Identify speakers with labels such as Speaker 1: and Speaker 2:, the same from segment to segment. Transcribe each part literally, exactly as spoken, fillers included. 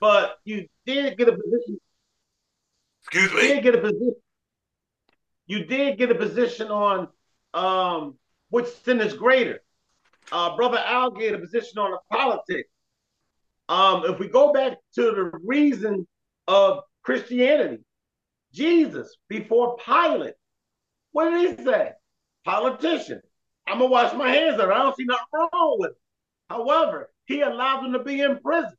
Speaker 1: but you did get a position.
Speaker 2: Excuse
Speaker 1: You
Speaker 2: me?
Speaker 1: did get a position. You did get a position on um, which sin is greater. Uh, Brother Al gave a position on the politics. Um, if we go back to the reason of Christianity, Jesus before Pilate, what did he say? Politician. I'm gonna wash my hands of it. I don't see nothing wrong with it. However, he allowed them to be in prison.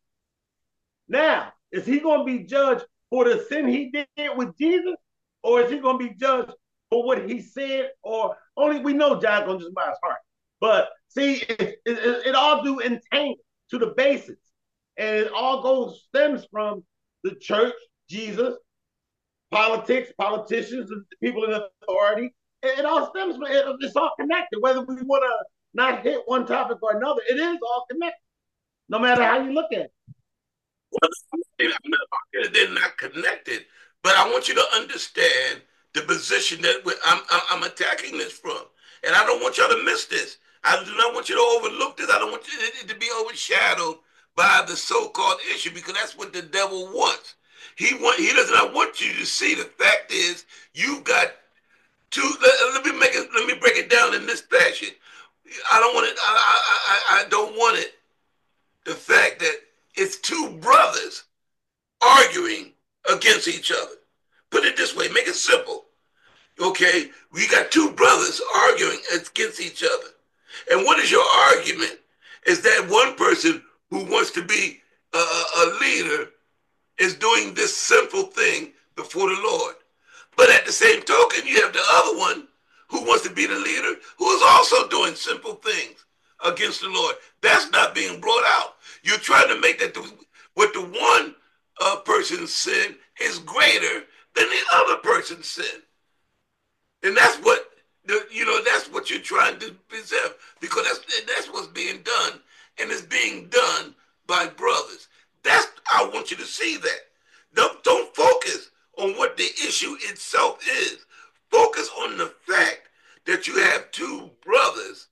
Speaker 1: Now, is he going to be judged for the sin he did with Jesus, or is he going to be judged for what he said? Or only we know God's going to just by his heart. But see, it, it, it all do entangle to the basics, and it all goes stems from the church, Jesus, politics, politicians, and people in authority. It, it all stems from it, it's all connected. Whether we want to not hit one topic or another, it is all connected. No matter how you look at it.
Speaker 2: Well, I'm not arguing they're not connected, but I want you to understand the position that I'm, I'm attacking this from. And I don't want y'all to miss this. I do not want you to overlook this. I don't want it to be overshadowed by the so-called issue because that's what the devil wants. He want he does not want you to see. The fact is, you've got two. Let, let me make it. Let me break it down in this fashion. I don't want it. I, I, I, I don't want it. The fact that it's two brothers arguing against each other. Put it this way, make it simple. Okay, we got two brothers arguing against each other. And what is your argument? Is that one person who wants to be a, a leader is doing this sinful thing before the Lord. But at the same token, you have the other one who wants to be the leader who is also doing simple things against the Lord. That's not being brought out. You're trying to make that the, what the one uh, person's sin is greater than the other person's sin. And that's what the, you know. That's what you're trying to preserve because that's that's what's being done, and it's being done by brothers. That's I want you to see that. Don't don't focus on what the issue itself is. Focus on the fact that you have two brothers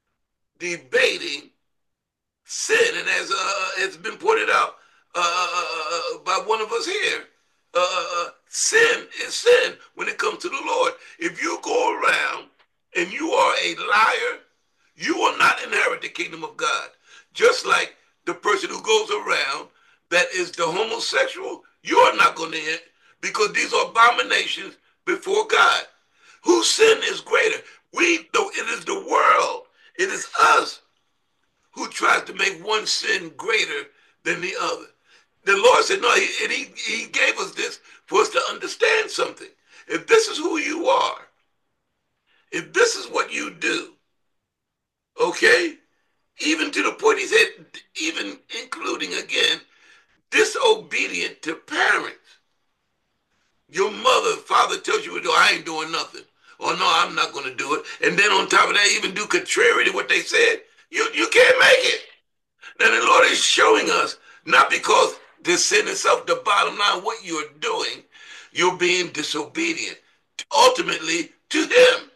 Speaker 2: debating sin, and as uh, it's been pointed out uh, by one of us here, uh, sin is sin when it comes to the Lord. If you go around and you are a liar, you will not inherit the kingdom of God. Just like the person who goes around that is the homosexual, you are not going to hit because these are abominations before God. Whose sin is greater? We, though it is the world, it is us who tries to make one sin greater than the other. The Lord said, no, he, and he, he gave us this for us to understand something. If this is who you are, if this is what you do, okay, even to the point he said, even including again, disobedient to parents. Your mother, father tells you to do, I ain't doing nothing. Or no, I'm not going to do it. And then on top of that, even do contrary to what they said, you, you can't make it. Now the Lord is showing us, not because the sin itself, the bottom line, what you're doing, you're being disobedient ultimately to Him.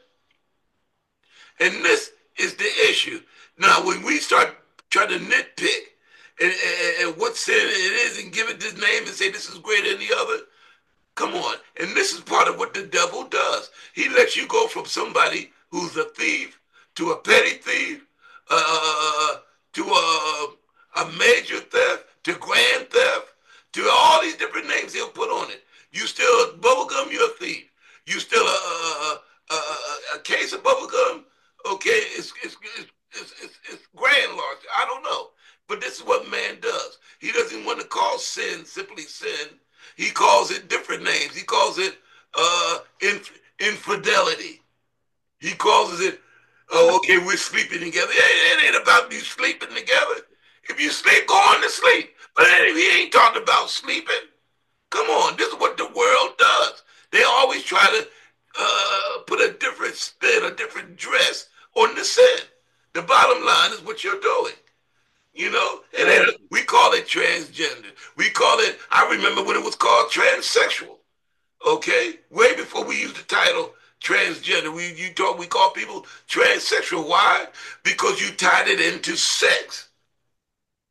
Speaker 2: And this is the issue. Now, when we start trying to nitpick and, and, and what sin it is and give it this name and say this is greater than the other, come on. And this is part of what the devil does. He lets you go from somebody who's a thief to a petty thief, uh, to a, a major theft, to grand theft, to all these different names he'll put on it. You still bubblegum, you're a thief. You still a, a, a, a, a case of bubblegum, okay, it's, it's, it's, it's, it's, it's grand large. I don't know. But this is what man does. He doesn't want to call sin simply sin. He calls it different names. He calls it uh, inf- infidelity. He calls it, oh, okay, we're sleeping together. It, it ain't about you sleeping together. If you sleep, go on to sleep. But he ain't talking about sleeping. Come on, this is what the world does. They always try to uh, put a different spin, a different dress on the sin. The bottom line is what you're doing. You know, and then
Speaker 1: Thank you.
Speaker 2: we call it transgender. We call it, I remember when it was called transsexual. Okay? Way before we used the title transgender. We you talk we call people transsexual. Why? Because you tied it into sex.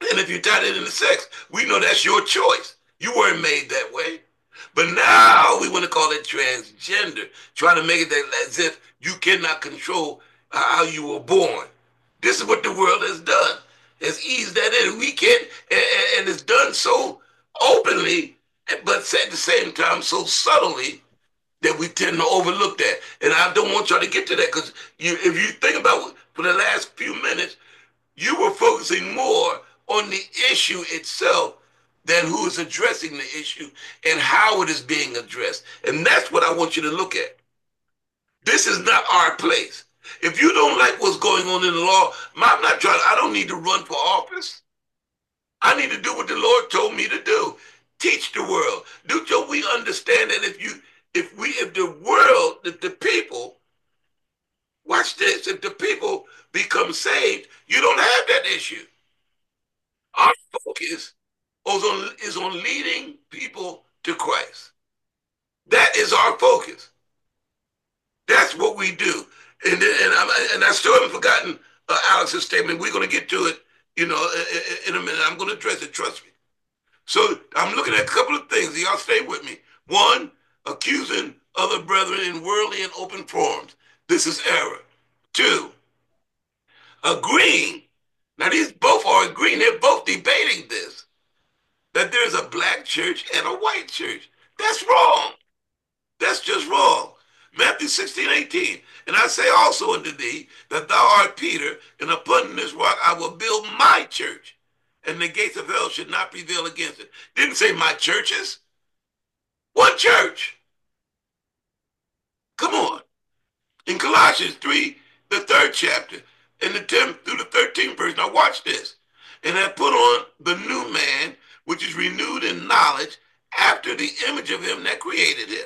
Speaker 2: And if you tied it into sex, we know that's your choice. You weren't made that way. But now we want to call it transgender, trying to make it that as if you cannot control how you were born. This is what the world has done. Has eased that in. We can't, and, and it's done so openly, but at the same time so subtly that we tend to overlook that. And I don't want y'all to get to that because you, if you think about for the last few minutes, you were focusing more on the issue itself than who is addressing the issue and how it is being addressed. And that's what I want you to look at. This is not our place. If you don't like what's going on in the law, I'm not trying, I don't need to run for office. I need to do what the Lord told me to do. Teach the world. Do so we understand that if you, if we, if the world, if the people, watch this, if the people become saved, you don't have that issue. Our focus is on, is on leading people to Christ. That is our focus. That's what we do. And and, I, and I still haven't forgotten uh, Alex's statement. We're going to get to it, you know, in, in a minute. I'm going to address it. Trust me. So I'm looking at a couple of things. Y'all stay with me. One, accusing other brethren in worldly and open forms. This is error. Two, agreeing. Now these both are agreeing. They're both debating this. That there's a black church and a white church. That's wrong. That's just wrong. Matthew sixteen, eighteen. And I say also unto thee that thou art Peter, and upon this rock I will build my church, and the gates of hell should not prevail against it. Didn't say my churches. One church. Come on. In Colossians three, the third chapter, in the tenth through the thirteenth verse. Now watch this. And have put on the new man, which is renewed in knowledge after the image of him that created him.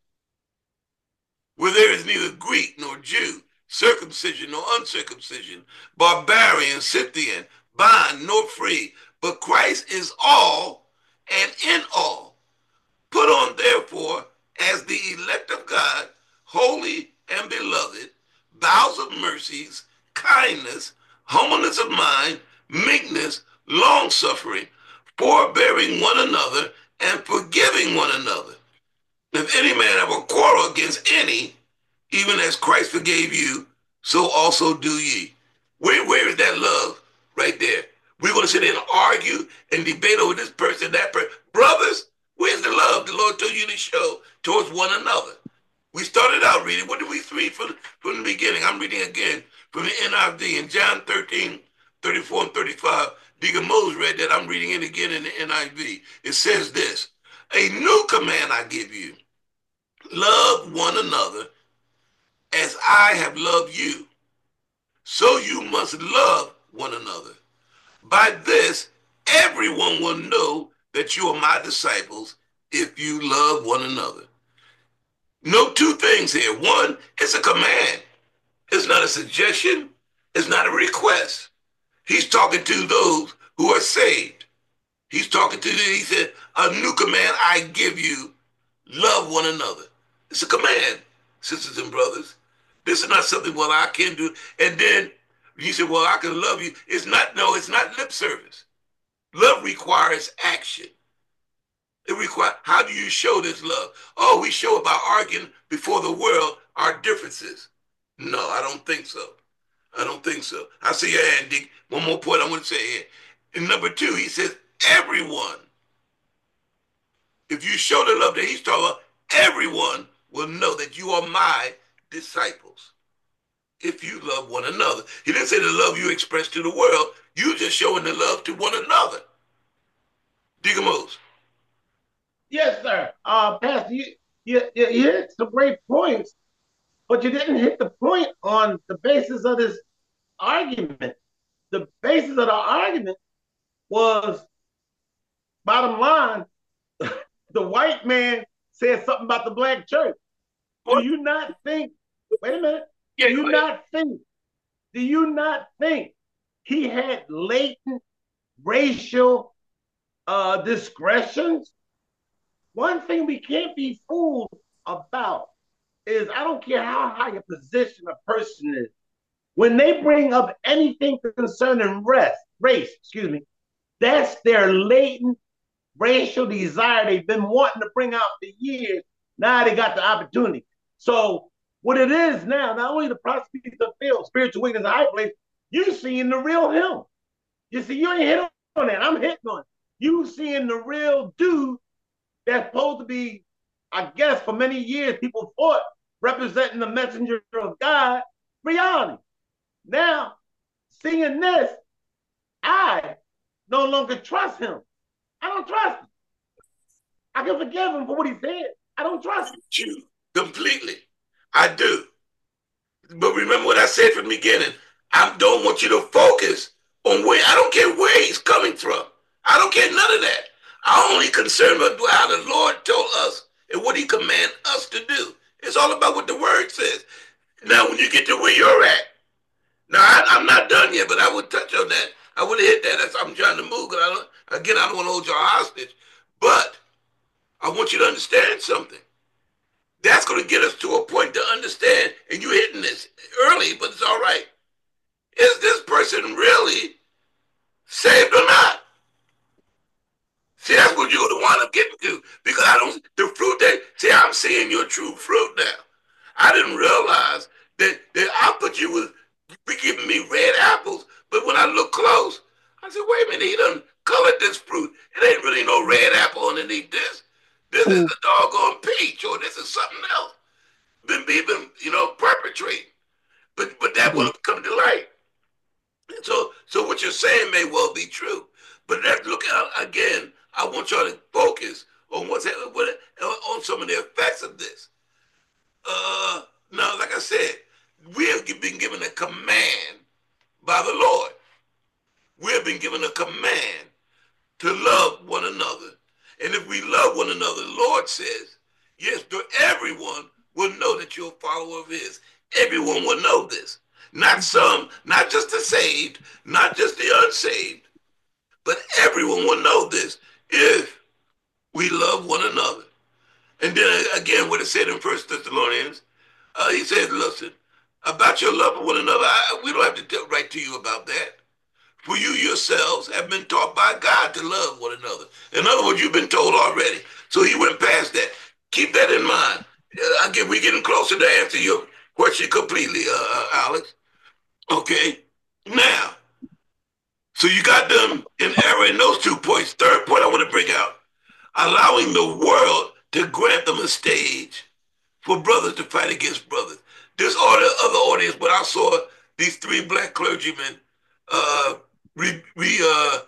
Speaker 2: Where there is neither Greek nor Jew, circumcision nor uncircumcision, barbarian, Scythian, bond nor free, but Christ is all and in all. Put on therefore as the elect of God, holy and beloved, bowels of mercies, kindness, humbleness of mind, meekness, long-suffering, forbearing one another, and forgiving one another. If any man have a quarrel against any, even as Christ forgave you, so also do ye. Where, where is that love? Right there. We're going to sit there and argue and debate over this person, that person. Brothers, where's the love the Lord told you to show towards one another? We started out reading. What did we read from, from the beginning? I'm reading again from the N I V in John thirteen, thirty-four and thirty-five. Deacon Moses read that. I'm reading it again in the N I V. It says this, a new command I give you. Love one another as I have loved you. So you must love one another. By this, everyone will know that you are my disciples if you love one another. Note two things here. One, it's a command. It's not a suggestion. It's not a request. He's talking to those who are saved. He's talking to them. He said, a new command I give you, love one another. It's a command, sisters and brothers. This is not something, well, I can do. And then you say, well, I can love you. It's not, no, it's not lip service. Love requires action. It requires, how do you show this love? Oh, we show it by arguing before the world our differences. No, I don't think so. I don't think so. I see your hand, Dick. One more point I want to say here. And number two, he says, everyone. If you show the love that he's talking about, everyone will know that you are my disciples. If you love one another. He didn't say the love you express to the world. You just showing the love to one another. Deacon Moses.
Speaker 1: Yes, sir. Uh, Pastor, you, you, you hit some great points, but you didn't hit the point on the basis of this argument. The basis of the argument was, bottom line, the white man said something about the black church. Do you not think, wait a minute, do you not think, do you not think he had latent racial uh, discretions? One thing we can't be fooled about is, I don't care how high a position a person is, when they bring up anything concerning race, race, excuse me, That's their latent racial desire they've been wanting to bring out for years. Now they got the opportunity. So what it is now, not only the prosecution of field, spiritual weakness, high place, you seeing the real him. You see, you ain't hit on that. I'm hitting on it. You seeing the real dude that's supposed to be, I guess, for many years, people fought representing the messenger of God, reality. Now, seeing this, I no longer trust him. I don't trust him. I can forgive him for what he said. I don't trust him.
Speaker 2: You completely. I do. But remember what I said from the beginning. I don't want you to focus on where, I don't care where he's coming from. I don't care none of that. I'm only concerned about how the Lord told us and what he commanded us to do. It's all about what the word says. Now, when you get to where you're at, now I, I'm not done yet, but I would touch on that. I would have hit that. That's I'm trying to move. Cause I don't, again, I don't want to hold y'all hostage. But I want you to understand something. That's going to get us to a point to understand, and you're hitting this early, but it's all right. Is this person really saved or not? See, that's what you're going to wind up getting to, because I don't, the fruit that, see, I'm seeing your true fruit now. I didn't realize that, that I put you with, be giving me red apples, but when I look close, I said, wait a minute, he done colored this fruit. It ain't really no red apple underneath this. This is a doggone peach, or this is something else. Been, been, you know, perpetrating. But but that will come to light. So so what you're saying may well be true. But let's look at, again, I want y'all to focus on what's what, on some of the effects of this. Uh, now, like I said, we have been given a command by the Lord. We have been given a command to love one another. And if we love one another, the Lord says, yes, everyone will know that you're a follower of his. Everyone will know this. Not some, not just the saved, not just the unsaved, but everyone will know this if we love one another. And then again, what it said in First Thessalonians, uh, he said, listen, about your love for one another, I, we don't have to tell, write to you about that. For you yourselves have been taught by God to love one another. In other words, you've been told already. So he went past that. Keep that in mind. I get we're getting closer to answer your question completely, uh, Alex. Okay. Now, so you got them in error in those two points. Third point I want to bring out: allowing the world to grant them a stage for brothers to fight against brothers. This order, other audience, when I saw these three black clergymen uh, re, re uh,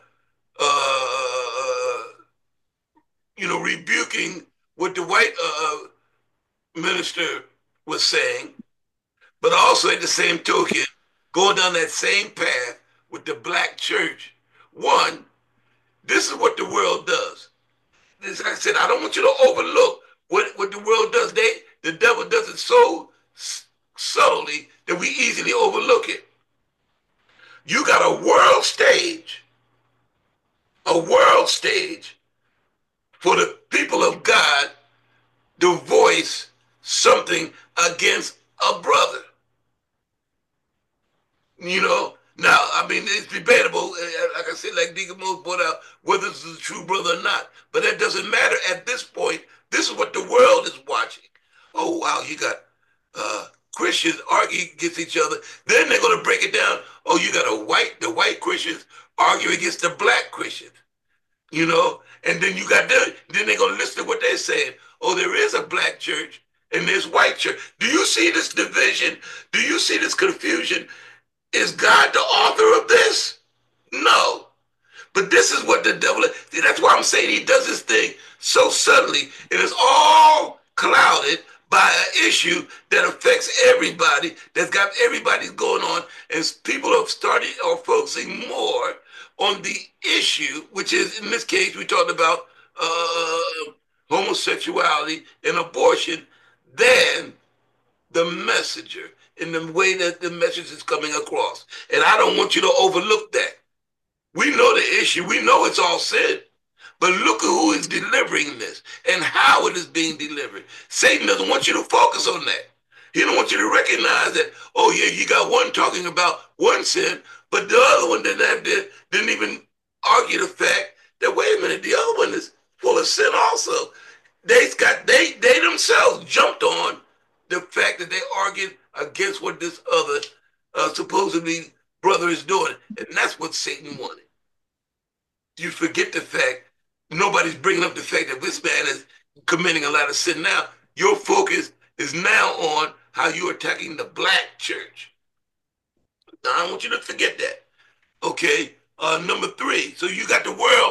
Speaker 2: uh, you know, rebuking what the white uh, minister was saying, but also at the same token, going down that same path with the black church. One, this is what the world does. As I said, I don't want you to overlook what, what the world does. They, the devil does it so subtly that we easily overlook it. You got a world stage, a world stage for the people of God to voice something against a brother. You know, now, I mean, it's debatable, like I said, like Deacon Mose brought out, whether this is a true brother or not. But that doesn't matter at this point. This is what the world is watching. Oh, wow, you got uh, Christians arguing against each other. Then they're going to break it down. Oh, you got a white, the white Christians argue against the black Christians. You know, and then you got them, then they're going to listen to what they're saying. Oh, there is a black church and there's white church. Do you see this division? Do you see this confusion? Is God the author of this? No. But this is what the devil is. See, that's why I'm saying he does this thing so subtly. It is all clouded by an issue that affects everybody, that's got everybody going on, and people have started or focusing more on the issue, which is, in this case, we talked about uh, homosexuality and abortion, than the messenger in the way that the message is coming across. And I don't want you to overlook that. We know the issue. We know it's all sin. But look at who is delivering this and how it is being delivered. Satan doesn't want you to focus on that. He don't want you to recognize that, oh, yeah, you got one talking about one sin, but the other one didn't, have to, didn't even argue the fact that, wait a minute, the other one is full of sin also. They got they they themselves jumped on the fact that they argued against what this other uh, supposedly brother is doing, and that's what Satan wanted. You forget the fact nobody's bringing up the fact that this man is committing a lot of sin now. Your focus is now on how you're attacking the black church. Now, I don't want you to forget that. Okay, uh, number three. So you got the world.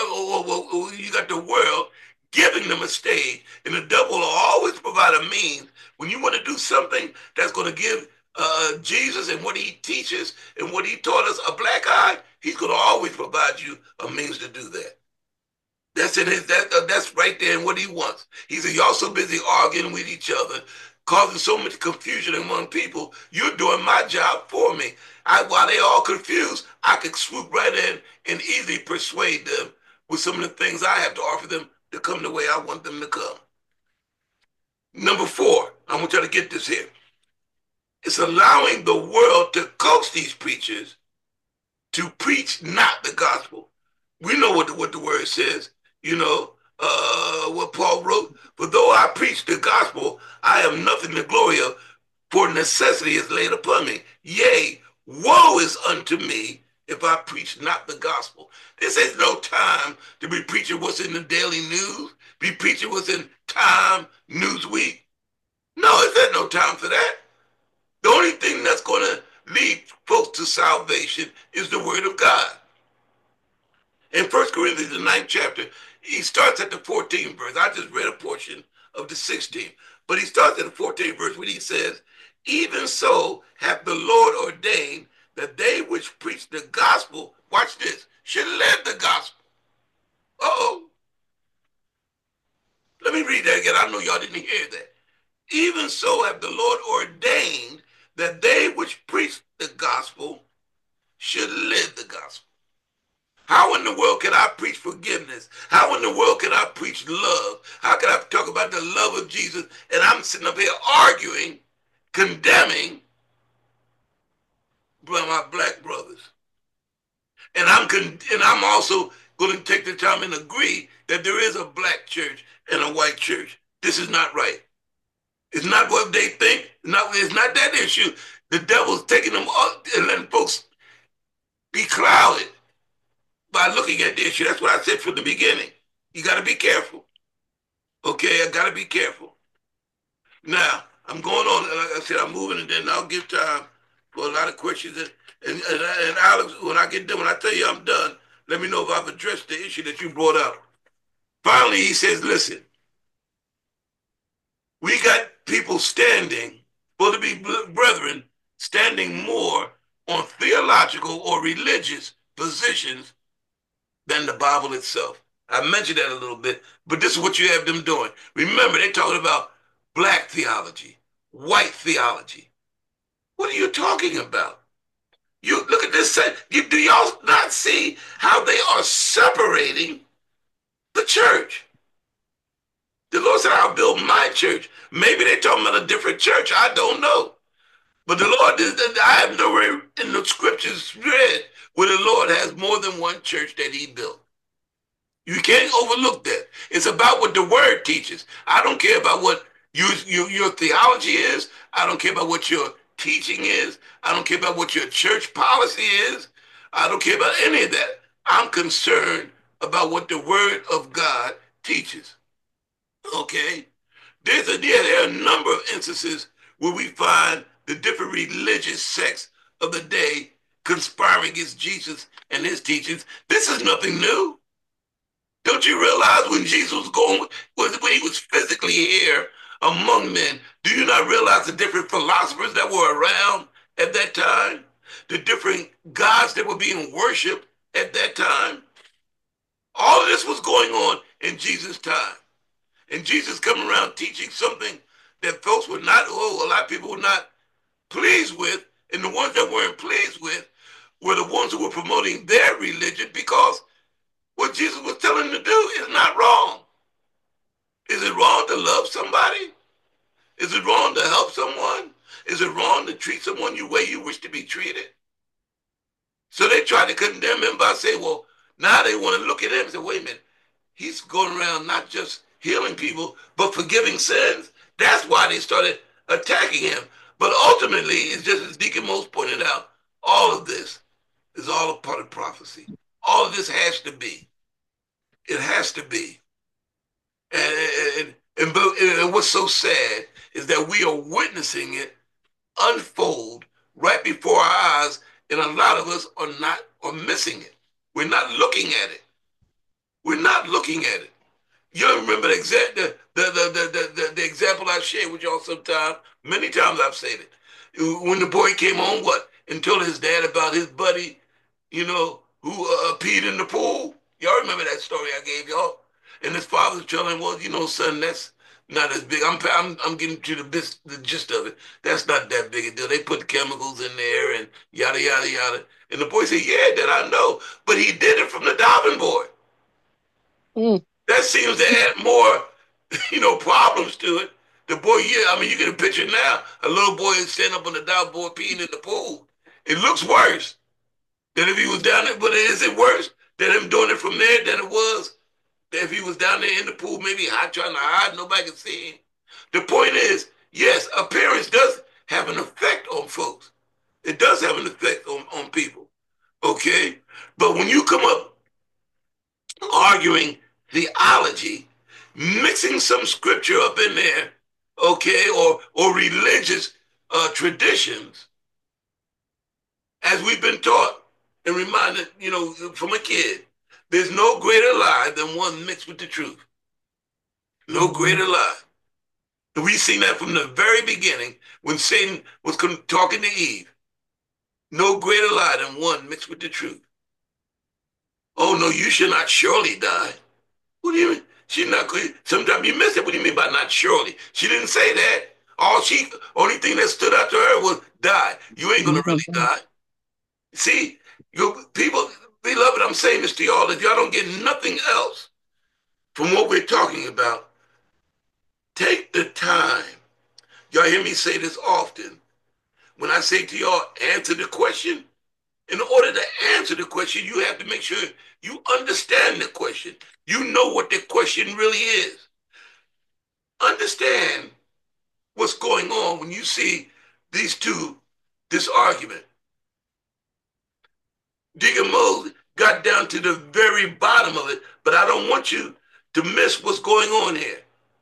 Speaker 2: You got the world giving them a stage, and the devil will always provide a means when you want to do something that's going to give uh, Jesus and what he teaches and what he taught us a black eye. He's going to always provide you a means to do that. That's in his. That, uh, that's right there in what he wants. He said, "Y'all so busy arguing with each other, causing so much confusion among people. You're doing my job for me. I, while they all confused, I could swoop right in and easily persuade them with some of the things I have to offer them to come the way I want them to come." Number four, I want y'all to get this here. It's allowing the world to coax these preachers to preach not the gospel. We know what the, what the word says. You know, uh, what Paul wrote, "For though I preach the gospel, I have nothing to glory of, for necessity is laid upon me. Yea, woe is unto me if I preach not the gospel." This is no time to be preaching what's in the daily news, be preaching what's in Time, Newsweek. No, it's no time for that. The only thing that's going to lead folks to salvation is the word of God. In First Corinthians, the ninth chapter, he starts at the fourteenth verse. I just read a portion of the sixteenth. But he starts at the fourteenth verse when he says, "Even so hath the Lord ordained that they which preach the gospel," watch this, "should live the gospel." Uh-oh. Let me read that again. I know y'all didn't hear that. "Even so hath the Lord ordained that they which preach the gospel should live the gospel." How in the world can I preach forgiveness? How in the world can I preach love? How can I talk about the love of Jesus and I'm sitting up here arguing, condemning my black brothers? And I'm con- and I'm also going to take the time and agree that there is a black church and a white church. This is not right. It's not what they think. Not, it's not that issue. The devil's taking them up and letting folks be clouded by looking at the issue. That's what I said from the beginning. You got to be careful. Okay, I got to be careful. Now, I'm going on. Like I said, I'm moving, and then I'll give time for a lot of questions. And, and, and, and Alex, when I get done, when I tell you I'm done, let me know if I've addressed the issue that you brought up. Finally, he says, listen, we got people standing, for to be brethren, standing more on theological or religious positions than the Bible itself. I mentioned that a little bit, but this is what you have them doing. Remember, they're talking about black theology, white theology. What are you talking about? You look at this. You, do y'all not see how they are separating the church? The Lord said, "I'll build my church." Maybe they're talking about a different church. I don't know. But the Lord, I have nowhere in the scriptures read where the Lord has more than one church that he built. You can't overlook that. It's about what the word teaches. I don't care about what you, you, your theology is. I don't care about what your teaching is. I don't care about what your church policy is. I don't care about any of that. I'm concerned about what the word of God teaches. Okay? There's a, yeah, there are a number of instances where we find the different religious sects of the day conspiring against Jesus and his teachings. This is nothing new. Don't you realize when Jesus was going, when he was physically here among men, do you not realize the different philosophers that were around at that time? The different gods that were being worshipped at that time? All of this was going on in Jesus' time. And Jesus coming around teaching something that folks were not, oh, a lot of people were not pleased with, and the ones that weren't pleased with were the ones who were promoting their religion, because what Jesus was telling them to do is not wrong. Is it wrong to love somebody? Is it wrong to help someone? Is it wrong to treat someone the way you wish to be treated? So they tried to condemn him by saying, well, Now they want to look at him and say, wait a minute, he's going around not just healing people, but forgiving sins. That's why they started attacking him. But ultimately, it's just as Deacon Mose pointed out, all of this is all a part of prophecy. All of this has to be. It has to be. And, and, and, and what's so sad is that we are witnessing it unfold right before our eyes, and a lot of us are not are missing it. We're not looking at it. We're not looking at it. You remember the, exa- the, the, the, the, the, the example I shared with y'all sometime? Many times I've said it. When the boy came home, what? And told his dad about his buddy, you know, who uh, peed in the pool. Y'all remember that story I gave y'all? And his father was telling him, well, you know, son, that's not as big. I'm I'm, I'm getting to the, bis- the gist of it. That's not that big a deal. They put chemicals in there and yada, yada, yada. And the boy said, yeah, Dad, I know. But he did it from the diving board.
Speaker 3: Mm.
Speaker 2: That seems to add more, you know, problems to it. The boy, yeah, I mean, you get a picture now. A little boy is standing up on the dive board peeing in the pool. It looks worse than if he was down there. But is it worse than him doing it from there than it was if he was down there in the pool, maybe hide, trying to hide, nobody can see him? The point is, yes, appearance does have an effect on folks. It does have an effect on, on people, okay? But when you come up arguing theology, mixing some scripture up in there, okay, or or religious uh, traditions, as we've been taught and reminded, you know, from a kid, there's no greater lie than one mixed with the truth. No
Speaker 3: Mm-hmm.
Speaker 2: greater lie. We've seen that from the very beginning when Satan was talking to Eve. No greater lie than one mixed with the truth. Oh, no, you should not surely die. What do you mean? She's not good. Sometimes you miss it. What do you mean by not surely? She didn't say that. All she, only thing that stood out to her was die. You ain't gonna really die. See, you people, beloved, I'm saying this to y'all. If y'all don't get nothing else from what we're talking about, take the time. Y'all hear me say this often. When I say to y'all, answer the question, in order to answer the question, you have to make sure you understand the question. You know what the question really is. Understand what's going on when you see these two, this argument. Deacon Mose got down to the very bottom of it, but I don't want you to miss what's going on here.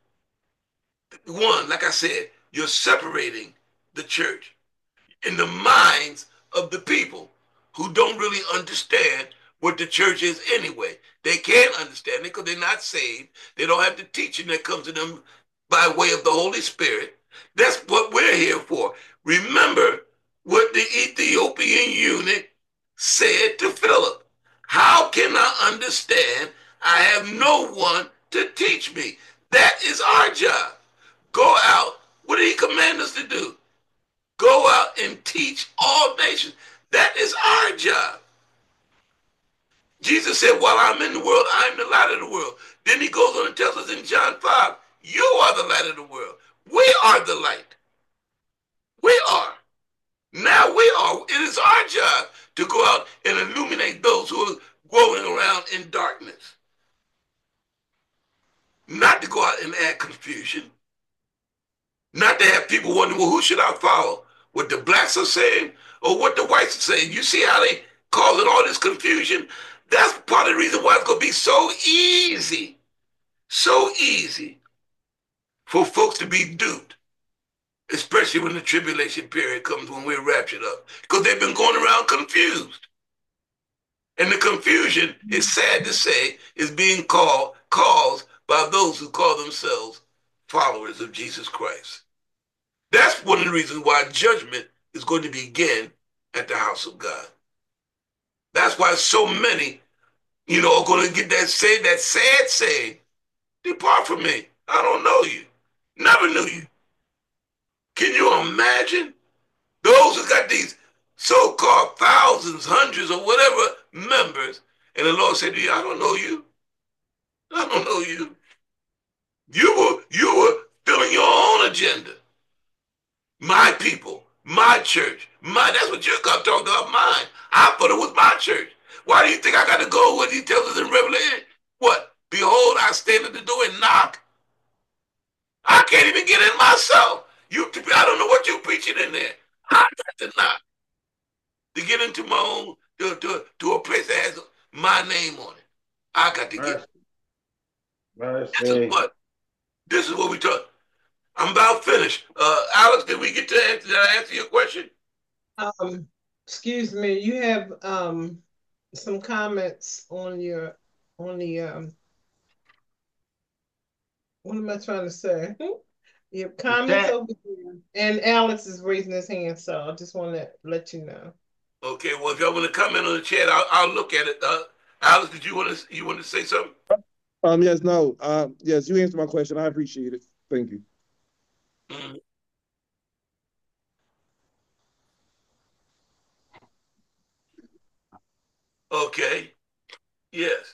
Speaker 2: One, like I said, you're separating the church in the minds of the people who don't really understand what the church is anyway. They can't understand it because they're not saved. They don't have the teaching that comes to them by way of the Holy Spirit. That's what we're here for. Remember what the Ethiopian eunuch said to Philip. How can I understand? I have no one to teach me. That is our job. Go out. What did he command us to do? Go out and teach all nations. That is our job. Jesus said, while I'm in the world, I'm the light of the world. Then he goes on and tells us in John five, you are the light of the world. We are the light. We are. Now we are. It is our job to go out and illuminate those who are going around in darkness. Not to go out and add confusion. Not to have people wondering, well, who should I follow? What the blacks are saying or what the whites are saying? You see how they causing all this confusion? That's part of the reason why it's going to be so easy, so easy for folks to be duped, especially when the tribulation period comes when we're raptured up, because they've been going around confused. And the confusion, is sad to say, is being called, caused by those who call themselves followers of Jesus Christ. That's one of the reasons why judgment is going to begin at the house of God. That's why so many, you know, are going to get that say that sad saying, depart from me. I don't know you. Never knew you. Can you imagine? Those who got these so-called thousands, hundreds, or whatever members, and the Lord said to you, I don't know you. I don't know you. You were, you were filling your own agenda. My people, my church, my, that's what you're talking about, mine. I thought it was my church. Why do you think I got to go what he tells us in Revelation? What? Behold, I stand at the door and knock. I can't even get in myself. You, I don't know what you're preaching in there. I got to knock to get into my own, to, to, to a place that has my name on it. I got to get.
Speaker 1: Mercy.
Speaker 2: This is what. This is what we talk. I'm about finished. Uh, Alex, did we get to answer? Did I answer your question?
Speaker 4: Um, excuse me. You have um some comments on your on the um. What am I trying to say? You have comments over here, and Alex is raising his hand, so I just want to let you know.
Speaker 2: Okay, well, if y'all want to comment on the chat, I'll, I'll look at it. Uh, Alex, did you want to you want to say something?
Speaker 5: Um, yes, no, uh, yes, you answered my question. I appreciate it. Thank you.
Speaker 2: Mm-hmm. Okay. Yes.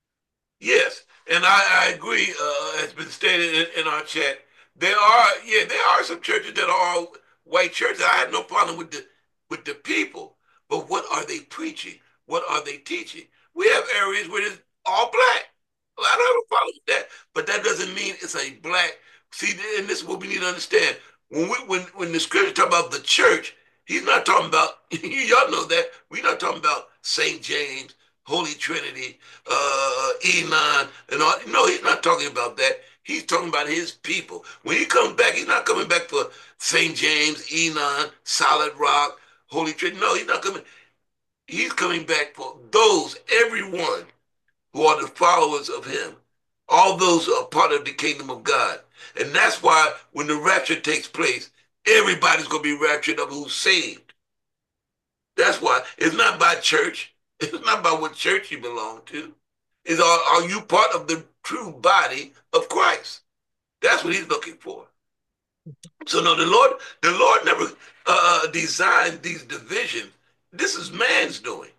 Speaker 2: Yes, and I, I agree. Uh, it's been stated in, in our chat. There are, yeah, there are some churches that are all white churches. I have no problem with the with the people, but what are they preaching? What are they teaching? We have areas where it's all black. Well, I don't have a problem with that, but that doesn't mean it's a black. See, and this is what we need to understand. When we when when the scripture talk about the church, he's not talking about. Y'all know that we're not talking about Saint James, Holy Trinity, uh, Enon, and all. No, he's not talking about that. He's talking about his people. When he comes back, he's not coming back for Saint James, Enon, Solid Rock, Holy Trinity. No, he's not coming. He's coming back for those, everyone who are the followers of him. All those who are part of the kingdom of God. And that's why when the rapture takes place, everybody's going to be raptured up who's saved. That's why. It's not by church. It's not about what church you belong to. It's are, are you part of the true body of Christ? That's what he's looking for. So no, the Lord, the Lord never uh, designed these divisions. This is man's doing.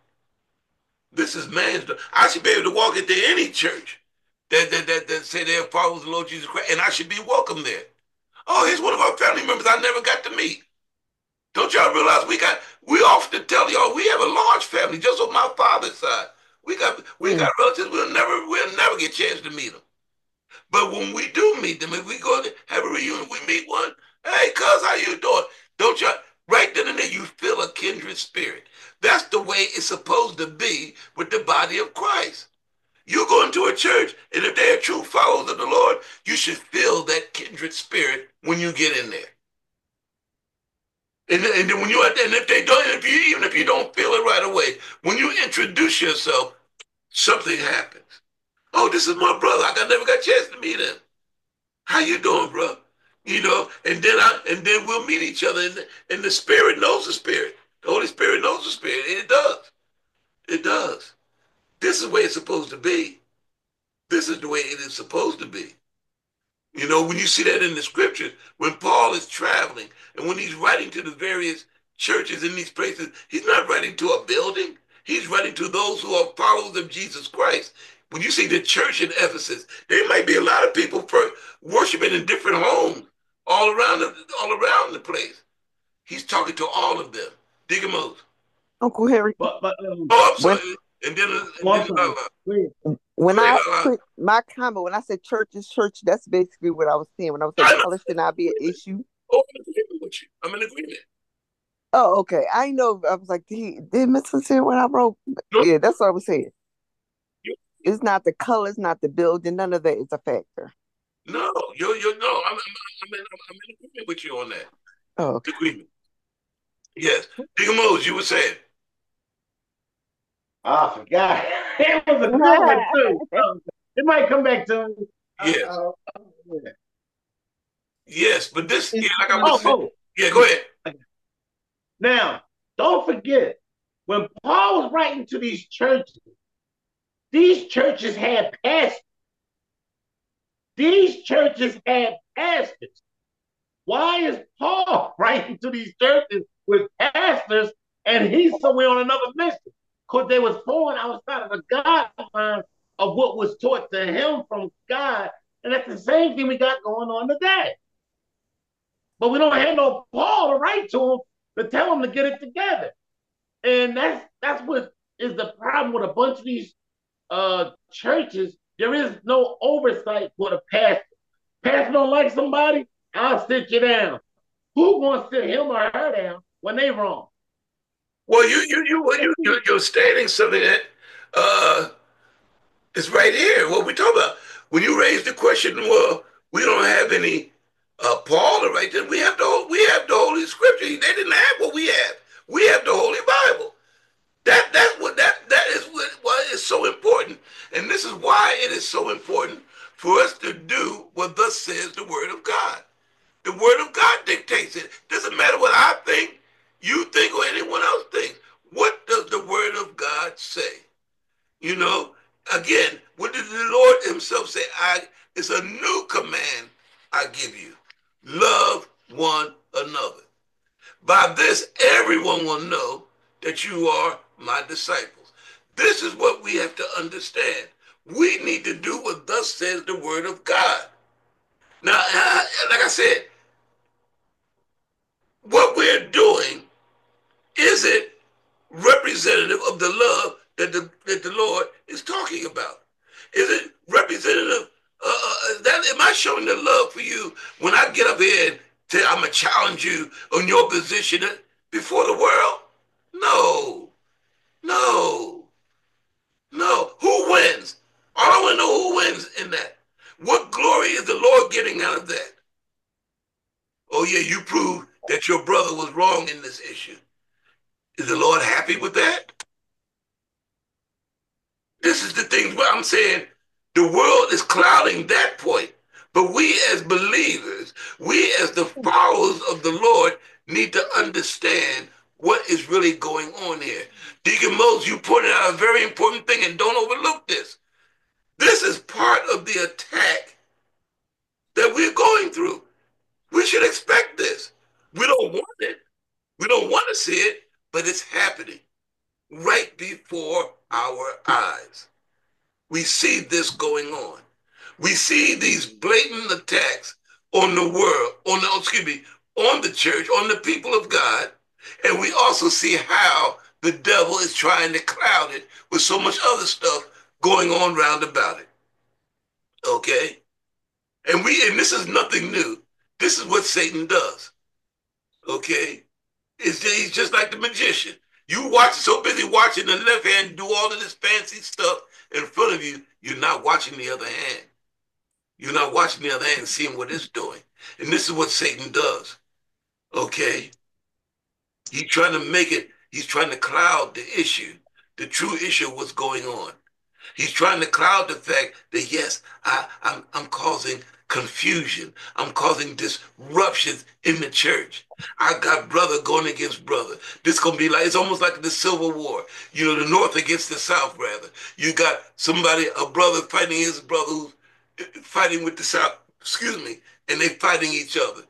Speaker 2: This is man's doing. I should be able to walk into any church that that that, that say they're followers of the Lord Jesus Christ, and I should be welcome there. Oh, here's one of our family members I never got to meet. Don't y'all realize we got, we often tell y'all we have a large family just on my father's side. We got we
Speaker 4: Mm.
Speaker 2: got relatives we'll never we'll never get a chance to meet them. But when we do meet them, if we go to have a reunion, we meet one. Hey, cuz, how you doing? Don't y'all right then and there you feel a kindred spirit. That's the way it's supposed to be with the body of Christ. You go into a church, and if they're true followers of the Lord, you should feel that kindred spirit when you get in there. And, and then when you and if they don't, if you even if you don't feel it right away, when you introduce yourself, something happens. Oh, this is my brother. I got never got a chance to meet him. How you doing, bro? You know, and then I and then we'll meet each other, and the, and the Spirit knows the Spirit. The Holy Spirit knows the Spirit. And it does. It does. This is the way it's supposed to be. This is the way it is supposed to be. You know, when you see that in the scriptures, when Paul is traveling and when he's writing to the various churches in these places, he's not writing to a building. He's writing to those who are followers of Jesus Christ. When you see the church in Ephesus, there might be a lot of people for worshiping in different homes all around the, all around the place. He's talking to all of them. Digamos.
Speaker 3: Uncle Harry.
Speaker 1: But but um,
Speaker 2: Oh, I'm
Speaker 3: When
Speaker 2: sorry. And then, and
Speaker 1: one
Speaker 2: then
Speaker 1: time,
Speaker 2: uh,
Speaker 1: please.
Speaker 3: when
Speaker 2: go ahead,
Speaker 3: I
Speaker 2: uh,
Speaker 3: put my comment, when I said church is church, that's basically what I was saying. When I was saying
Speaker 2: I'm,
Speaker 3: color should not be an issue.
Speaker 2: oh, I'm in agreement with you. I'm in agreement.
Speaker 3: Oh, okay. I know. I was like, did, did Miss Sincere what I wrote?
Speaker 2: No,
Speaker 3: Yeah, that's what I was saying.
Speaker 2: you,
Speaker 3: It's not the color, it's not the building. None of that is a factor.
Speaker 2: no, you, you, no. I'm, I'm, I'm, in, I'm in agreement with you on that.
Speaker 3: Oh, okay.
Speaker 2: Agreement. Yes. Digamos, you were saying.
Speaker 1: I forgot. It was a good one too. Um, it might come back to me.
Speaker 2: Yes.
Speaker 1: Uh, uh, yeah.
Speaker 2: Yes, but this, yeah,
Speaker 4: It's
Speaker 2: like I
Speaker 4: not
Speaker 2: was saying.
Speaker 1: Oh,
Speaker 2: Yeah, go ahead.
Speaker 1: oh. Now, don't forget when Paul was writing to these churches, these churches had pastors. These churches had pastors. Why is Paul writing to these churches with pastors and he's somewhere on another mission? Because they was falling outside of the guidelines of what was taught to him from God. And that's the same thing we got going on today. But we don't have no Paul to write to him to tell him to get it together. And that's that's what is the problem with a bunch of these uh, churches. There is no oversight for the pastor. Pastor don't like somebody, I'll sit you down. Who gonna sit him or her down when they wrong?
Speaker 2: Well, you you you you you you're stating something that uh, is right here. What we talk about when you raise the question, well, we don't have any uh, Paul to write this. We have the we have the Holy Scripture. They didn't have what we have. We have the Holy Bible. That that's what that that is what, why it's so important, and this is why it is so important for us to do what thus says the Word of God. The Word of God dictates it. Doesn't matter what I think, you think, or anyone else thinks. What does the Word of God say? You know, again, what did the Lord Himself say? I it's a new command I give you: love one another. By this, everyone will know that you are my disciples. This is what we have to understand. We need to do what thus says the Word of God. Now, like I said, what we're doing, is it representative of the love that the, that the Lord is talking about? Is it representative? Uh, uh, that am I showing the love for you when I get up here and say I'm gonna challenge you on your position before the world? No, no, no. Who wins? All I want to know who wins in that. What glory is the Lord getting out of that? Oh yeah, you proved that your brother was wrong in this issue. Is the Lord happy with that? This is the thing where I'm saying the world is clouding that point. But we as believers, we as the followers of the Lord need to understand what is really going on here. Deacon Moses, you pointed out a very important thing, and don't overlook this. This is part of the attack that we're going through. We should expect this. We don't want it. We don't want to see it, but it's happening right before our eyes. We see this going on. We see these blatant attacks on the world, on the, excuse me, on the church, on the people of God, and we also see how the devil is trying to cloud it with so much other stuff going on round about it. Okay? And we and this is nothing new. This is what Satan does. Okay? It's, he's just like the magician. You watch so busy watching the left hand do all of this fancy stuff in front of you, you're not watching the other hand. You're not watching the other hand and seeing what it's doing. And this is what Satan does. Okay? He's trying to make it, he's trying to cloud the issue, the true issue of what's going on. He's trying to cloud the fact that, yes, I, I'm, I'm causing confusion. I'm causing disruptions in the church. I got brother going against brother. This going to be like, it's almost like the Civil War. You know, the North against the South, rather. You got somebody, a brother fighting his brother who's fighting with the South, excuse me, and they fighting each other.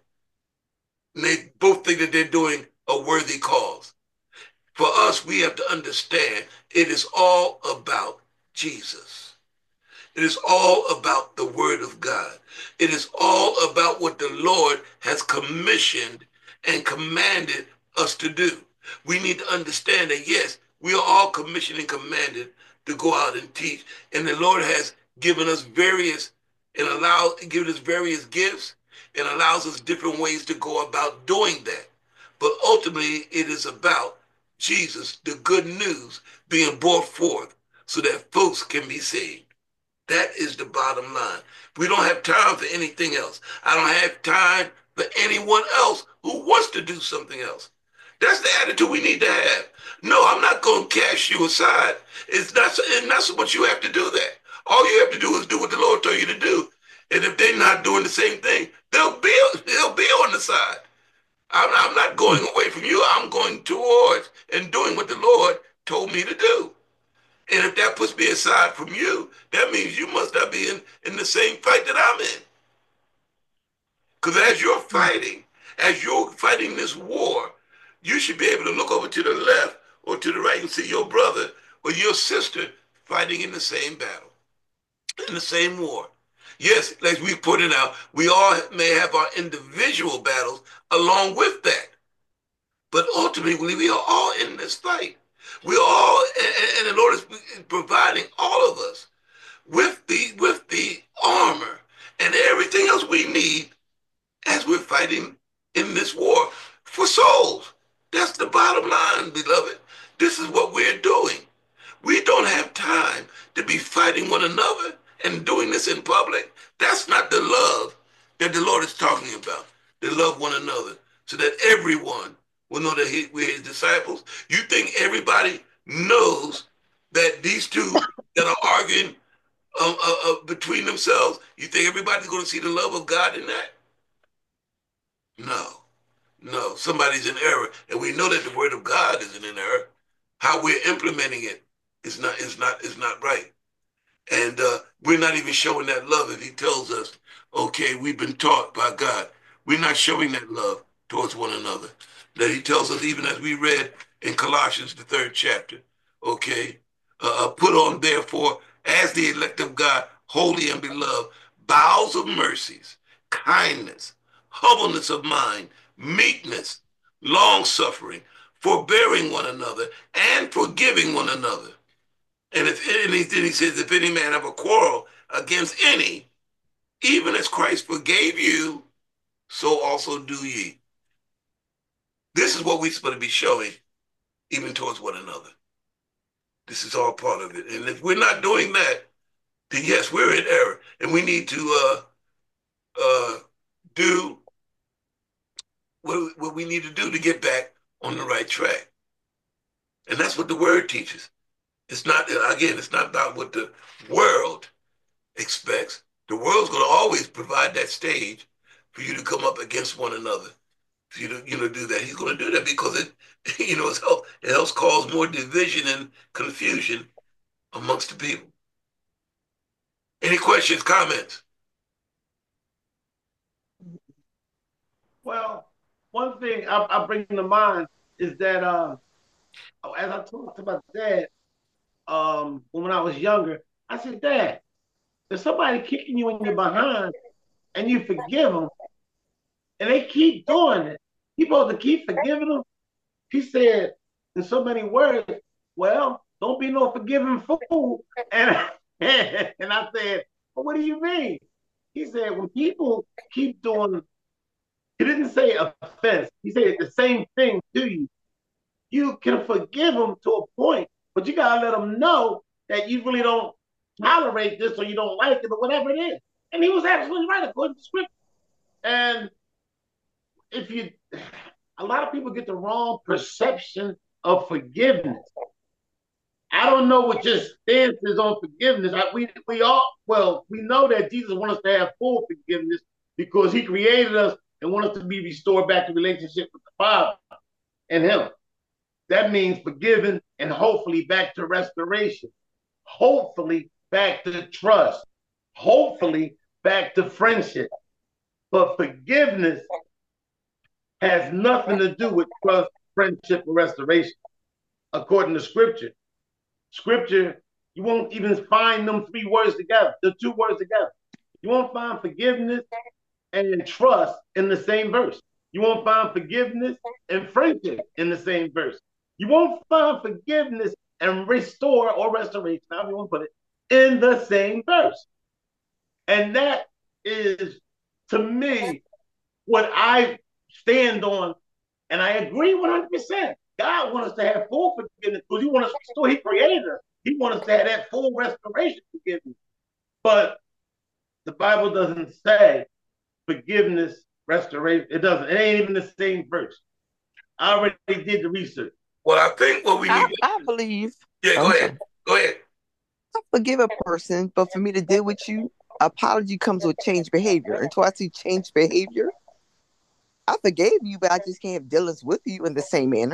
Speaker 2: And they both think that they're doing a worthy cause. For us, we have to understand it is all about Jesus. It is all about the Word of God. It is all about what the Lord has commissioned and commanded us to do. We need to understand that, yes, we are all commissioned and commanded to go out and teach. And the Lord has given us various and allowed, given us various gifts and allows us different ways to go about doing that. But ultimately, it is about Jesus, the good news, being brought forth so that folks can be saved. That is the bottom line. We don't have time for anything else. I don't have time for anyone else who wants to do something else. That's the attitude we need to have. No, I'm not going to cast you aside. It's not, it's not so much you have to do that. All you have to do is do what the Lord told you to do. And if they're not doing the same thing, they'll be, they'll be on the side. I'm, I'm not going away from you. I'm going towards and doing what the Lord told me to do. And if that puts me aside from you, that means you must not be in, in the same fight that I'm in. Because as you're fighting, as you're fighting this war, you should be able to look over to the left or to the right and see your brother or your sister fighting in the same battle, in the same war. Yes, like we pointed out, we all may have our individual battles along with that. But ultimately, we are all in this fight. We all, and, and the Lord is providing all of us with the with the armor and everything else we need as we're fighting in this war for souls. That's the bottom line, beloved. This is what we're doing. We don't have time to be fighting one another and doing this in public. That's not the love that the Lord is talking about. To love one another so that everyone will know that he, we're his disciples. You think everybody knows that these two that are arguing uh, uh, uh, between themselves, you think everybody's going to see the love of God in that? No, no. Somebody's in error, and we know that the word of God isn't in error. How we're implementing it is not is not is not right, and uh, we're not even showing that love. If He tells us, okay, we've been taught by God, we're not showing that love towards one another. That He tells us, even as we read in Colossians, the third chapter, okay, uh, uh, put on therefore as the elect of God, holy and beloved, bowels of mercies, kindness, humbleness of mind, meekness, long suffering, forbearing one another, and forgiving one another. And if anything, he says, if any man have a quarrel against any, even as Christ forgave you, so also do ye. This is what we're supposed to be showing, even towards one another. This is all part of it. And if we're not doing that, then yes, we're in error. And we need to uh, uh, do what, what we need to do to get back on the right track. And that's what the word teaches. It's not, again, it's not about what the world expects. The world's going to always provide that stage for you to come up against one another, for you to, you know, do that. He's going to do that because it, you know, it's help, it helps cause more division and confusion amongst the people. Any questions, comments?
Speaker 1: Well, one thing I, I bring to mind is that uh, as I talked to my dad um, when I was younger, I said, Dad, if somebody kicking you in your behind and you forgive them, and they keep doing it, you supposed to keep forgiving them? He said, in so many words, well, don't be no forgiving fool. And, and I said, well, what do you mean? He said, when people keep doing, he didn't say offense, he said the same thing to you. You can forgive them to a point, but you got to let them know that you really don't tolerate this or you don't like it or whatever it is. And he was absolutely right according to scripture. And if you, a lot of people get the wrong perception of forgiveness. I don't know what your stance is on forgiveness. I, we, we all, well, we know that Jesus wants us to have full forgiveness because he created us and wants us to be restored back to relationship with the Father and him. That means forgiven and hopefully back to restoration. Hopefully back to trust. Hopefully back to friendship. But forgiveness has nothing to do with trust, friendship, or restoration, according to scripture. Scripture, you won't even find them three words together, the two words together. You won't find forgiveness and trust in the same verse. You won't find forgiveness and friendship in the same verse. You won't find forgiveness and restore or restoration, however you want to put it, in the same verse. And that is, to me, what I stand on, and I agree one hundred percent. God wants us to have full forgiveness because he wants us to restore. He created us. He wants us to have that full restoration forgiveness. But the Bible doesn't say forgiveness, restoration. It doesn't. It ain't even the same verse. I already did the research.
Speaker 2: Well, I think what we need.
Speaker 3: I,
Speaker 2: to...
Speaker 3: I believe.
Speaker 2: Yeah, go
Speaker 3: Okay.
Speaker 2: ahead. Go ahead.
Speaker 3: I forgive a person, but for me to deal with you, apology comes with change behavior. Until I see change behavior, I forgave you, but I just can't have dealings with you in the same manner.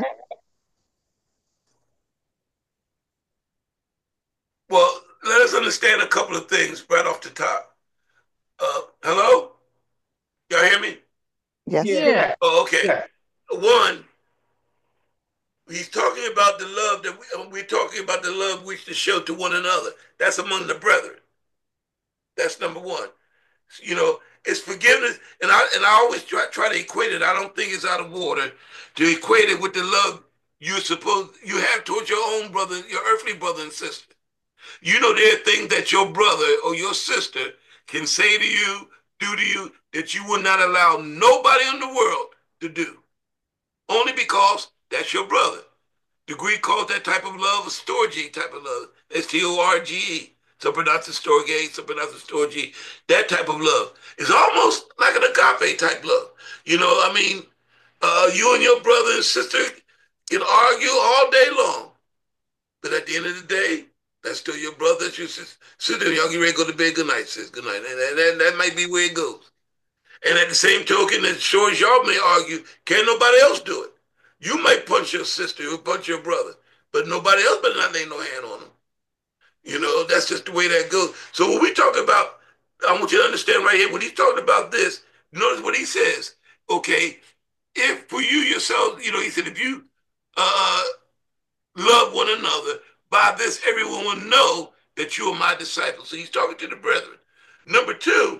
Speaker 2: Well, let us understand a couple of things right off the top. Uh, hello? Y'all hear me?
Speaker 3: Yes.
Speaker 4: Yeah.
Speaker 2: Oh, okay.
Speaker 1: Yeah.
Speaker 2: One, he's talking about the love that we, we're talking about the love we should show to one another. That's among the brethren. That's number one. You know, it's forgiveness, and I and I always try try to equate it. I don't think it's out of order to equate it with the love you're supposed you have towards your own brother, your earthly brother and sister. You know there are things that your brother or your sister can say to you, do to you, that you will not allow nobody in the world to do. Only because that's your brother. The Greek calls that type of love a storge type of love. S T O R G E. Some pronounce it storge, some pronounce it storge. That type of love is almost like an agape type love. You know, I mean, uh, you and your brother and sister can argue all day long. But at the end of the day, that's still your brother, that's your sister. Sister, y'all get ready to go to bed. Good night, sis. Good night. And that, that might be where it goes. And at the same token, as sure as y'all may argue, can't nobody else do it. You might punch your sister or punch your brother, but nobody else better not lay no hand on them. You know, that's just the way that goes. So when we talk about, I want you to understand right here, when he's talking about this, notice what he says. Okay, if for you yourself, you know, he said, if you uh, love one another, by this everyone will know that you are my disciples. So he's talking to the brethren. Number two,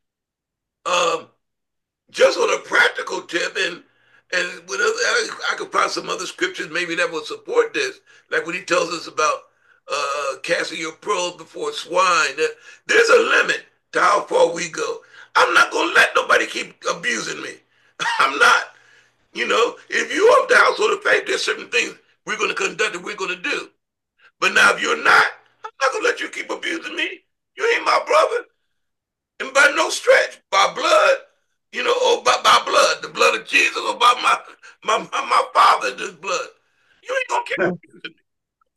Speaker 2: um, just on a practical tip, and and with other, I, I could find some other scriptures maybe that will support this, like when he tells us about uh, casting your pearls before swine. There's a limit to how far we go. I'm not going to let nobody keep abusing me. I'm not. You know, if you're of the household of faith, there's certain things we're going to conduct and we're going to do. But now if you're not, I'm not going to let you keep abusing me. You ain't my brother. And by no stretch, by blood, you know, or by, by blood, the blood of Jesus, or by my my my, my father's blood. You ain't going to keep abusing me.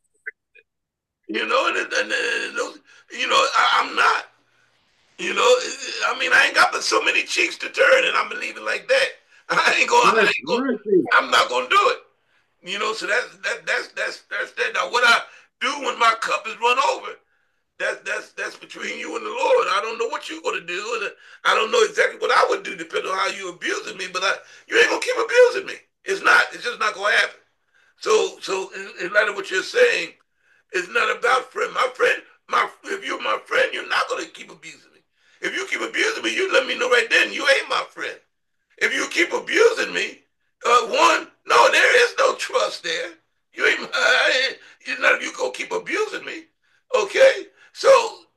Speaker 2: You know, and, and, and those, you know, I, I'm not. You know, I mean, I ain't got but so many cheeks to turn, and I'm believing like that. I ain't going. I ain't going. I'm not going to do it. You know, so that's that that's that's that's that. Now, what I do when my cup is run over, that's that's that's between you and the Lord. I don't know what you're going to do, and I don't know exactly what I would do depending on how you abusing me. But I, you ain't gonna keep abusing me. It's not. It's just not gonna happen. So, so in, in light of what you're saying, it's not about friend. My friend, my if you're my friend, you're not gonna keep abusing me. If you keep abusing me, you let me know right then you ain't my friend. If you keep abusing me, uh, one, no, there is no trust there. You ain't, uh, you're not, you gonna keep abusing me, okay? So,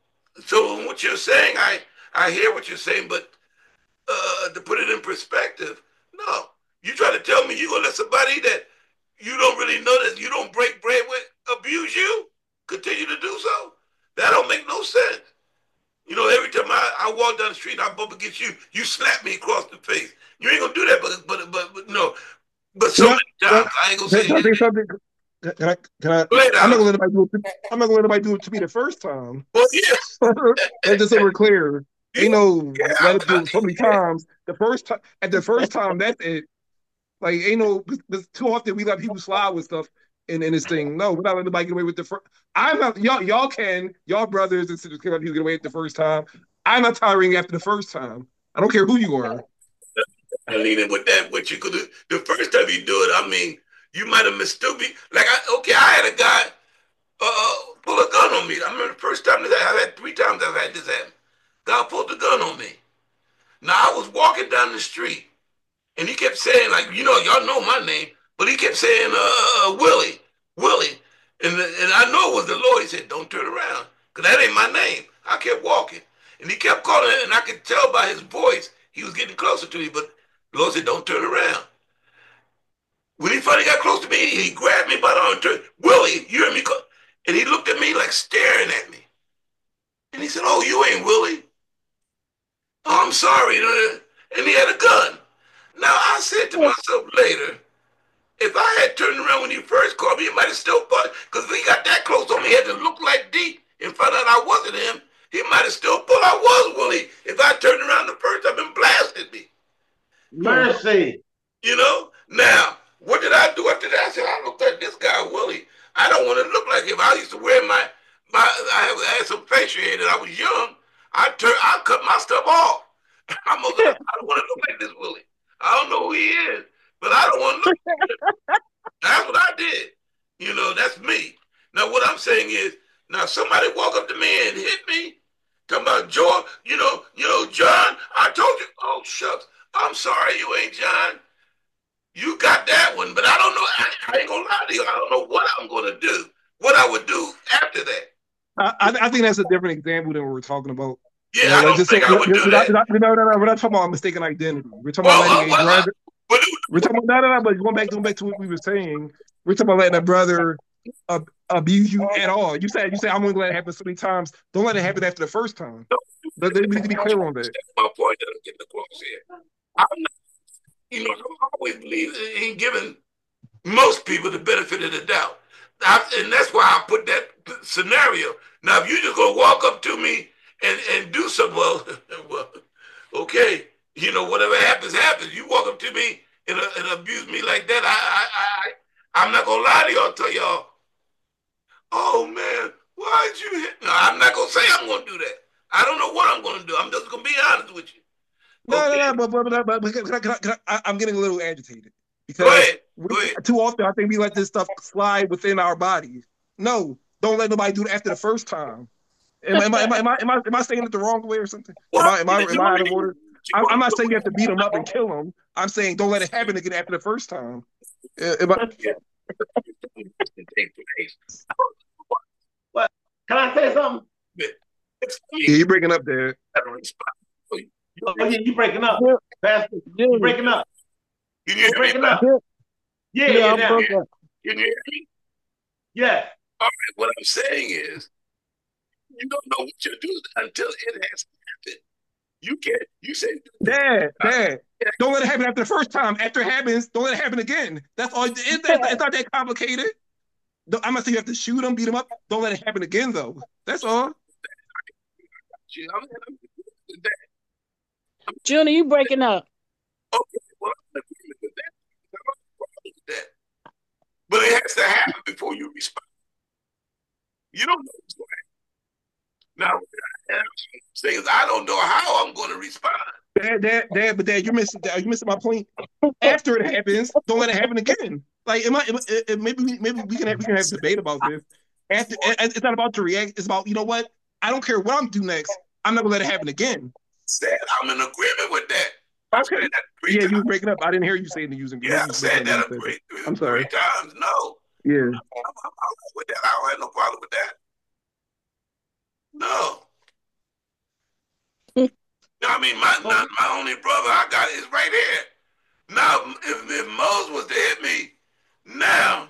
Speaker 2: so what you're saying, I, I hear what you're saying, but uh, to put it in perspective, no. You try to tell me you're gonna let somebody that you don't really know that you don't break bread with abuse you, continue to do so? That don't make no sense. You know, every time I, I walk down the street and I bump against you, you slap me across the face. You ain't gonna do that, but but but, but no. But so
Speaker 5: Can
Speaker 2: many
Speaker 5: I,
Speaker 2: times I ain't gonna say
Speaker 5: can I say
Speaker 2: anything.
Speaker 5: something? Can I? Can I?
Speaker 2: Go ahead,
Speaker 5: I'm not
Speaker 2: Alex.
Speaker 5: gonna let anybody do it. I'm not gonna let anybody do it to me the first time.
Speaker 2: Well, yeah,
Speaker 5: That's just so we're clear.
Speaker 2: yeah,
Speaker 5: Ain't no
Speaker 2: yeah,
Speaker 5: let
Speaker 2: I'm
Speaker 5: it do
Speaker 2: telling
Speaker 5: it so many
Speaker 2: you, yeah.
Speaker 5: times. The first time, at the first time, that's it. Like ain't no. There's too often we let people slide with stuff in, in this thing. No, we're not letting anybody get away with the first. I'm not. Y'all, y'all can. Y'all brothers and sisters can let people get away with the first time. I'm not tolerating after the first time. I don't care who you are.
Speaker 2: I lean in with that. What you could do the first time you do it, I mean, you might have mistook me. Like, I, okay, I had a guy uh, pull a gun on me. I remember the first time that I've had three times I've had this happen. God pulled a gun on me. Now I was walking down the street, and he kept saying, like, you know, y'all know my name, but he kept saying, uh, Willie, Willie, and and I know it was the Lord. He said, don't turn around, cause that ain't my name. I kept walking, and he kept calling, and I could tell by his voice he was getting closer to me, but the Lord said, don't turn around. When he finally got close to me, he grabbed me by the arm and turned, Willie, you hear me call? And he looked at me like staring at me. And he said, oh, you ain't Willie. Oh, I'm sorry. And he had a gun. Now, I said to myself later, if I had turned around when he first called me, he might have still fought. Because if he got that close on me, he had to look like deep and found out I wasn't him. He might have still thought I was Willie if I turned around the first time and blasted me.
Speaker 1: Mercy.
Speaker 2: You know? Now, what did I do after that? I said, I looked at this guy, Willie. I don't want to look like him. I used to wear my, my I had some facial hair that I was young. I turned, I cut my stuff off. I'm gonna, I don't want to look like this Willie. I don't know who he is, but I don't want to look like him. That's what I did. You know, that's me. Now, what I'm saying is, now somebody walk up to me and hit me, talking about George, you know, you know, John, I told you, oh, shucks, I'm sorry, you ain't John. You got that one, but I don't know. I, I ain't gonna lie to you. I don't know what I'm gonna do. What I would do after that.
Speaker 5: I, I think that's a different example than what we're talking about.
Speaker 2: Yeah,
Speaker 5: you know,
Speaker 2: I
Speaker 5: like
Speaker 2: don't
Speaker 5: just
Speaker 2: think
Speaker 5: so,
Speaker 2: I would
Speaker 5: we're,
Speaker 2: do
Speaker 5: we're
Speaker 2: that.
Speaker 5: Not, we're not, no, no, no, we're not talking about mistaken identity. We're talking
Speaker 2: well,
Speaker 5: about letting
Speaker 2: uh, well,
Speaker 5: a brother.
Speaker 2: Uh,
Speaker 5: we're talking about no, no, no. But going back, going back to what we were saying, we're talking about letting a brother uh, abuse you at all. You said, you said, I'm going to let it happen so many times. Don't let it happen after the first time. But we need to be clear on that.
Speaker 2: That's my point that I'm getting across here. I'm not, you know, I always believe in giving most people the benefit of the doubt. I, and that's why I put that scenario. Now, if you're just going to walk up to me and, and do something, well, well, okay, you know, whatever happens, happens. You walk up to me and, uh, and abuse me like that, I, I, I, I'm not going to lie to y'all, tell y'all, oh, man, why'd you hit? No, I'm not going to say I'm going to do that. I don't know what I'm going to do. I'm just going to be honest with you.
Speaker 5: No,
Speaker 2: okay.
Speaker 5: no, no, but, but, but, but can I, can I, can I, I'm getting a little agitated. Because
Speaker 2: Go ahead. Go
Speaker 5: we,
Speaker 2: ahead.
Speaker 5: too often, I think we let this stuff slide within our bodies. No, don't let nobody do it after the first time. Am, am, I, am, I, am, I, am, I, am I saying it the wrong way or something? Am I, am I, am I out of order? I'm, I'm not saying you have to beat them up and kill them. I'm saying don't let it happen again after the first time. Am I...
Speaker 1: What? Can I say something?
Speaker 5: Yeah, you're breaking up there.
Speaker 1: Oh, yeah, you breaking up. Pastor, you breaking up.
Speaker 2: You hear
Speaker 1: breaking
Speaker 2: me?
Speaker 1: up. Yeah,
Speaker 2: yeah,
Speaker 1: yeah,
Speaker 2: I'm
Speaker 1: now.
Speaker 2: broke up. Can you hear me?
Speaker 1: Yeah.
Speaker 2: All right, what I'm saying is, you don't know what you're doing until it has happened. You can't, you say,
Speaker 5: Dad, Dad, don't let it happen after the first time. After it happens, don't let it happen again. That's all. It, it, it's not that complicated. I'm not saying you have to shoot them, beat them up. Don't let it happen again, though. That's all.
Speaker 6: Junior, you breaking up.
Speaker 2: Okay, well, I'm in agreement with that. I don't have a problem with that. But it has to happen before you respond. You don't know what's going to happen. Now, things I don't know how I'm going to respond.
Speaker 5: Dad, Dad, Dad, but Dad, you're missing. Are you missing my point? After it happens, don't let it happen again. Like, am I? Am, am, maybe, maybe we can have we can have a debate about this. After, it's not about to react. It's about, you know what? I don't care what I'm do next. I'm not gonna let it happen again.
Speaker 2: Said I'm in agreement with that.
Speaker 5: Okay. That yeah, times. You were breaking up. I didn't hear you saying the using.
Speaker 2: Yeah, I said that a three,
Speaker 5: I'm sorry.
Speaker 2: Three times. No.
Speaker 5: Yeah.
Speaker 2: I'm, I'm, I'm with that. I don't have no problem with that. No. I mean, my not, my only brother I got is right here. Now, if, if Moses was to hit me, now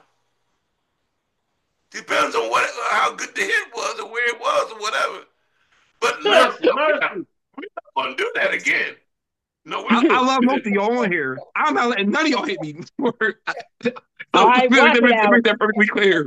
Speaker 2: depends on what how good the hit was or where it was or whatever. But no,
Speaker 1: mercy,
Speaker 2: no,
Speaker 1: mercy.
Speaker 2: We're not, we're not going to do that again. No,
Speaker 5: I, I love most of y'all on here. I'm not letting none of y'all hit me. so,
Speaker 6: All right,
Speaker 5: let me make that perfectly clear.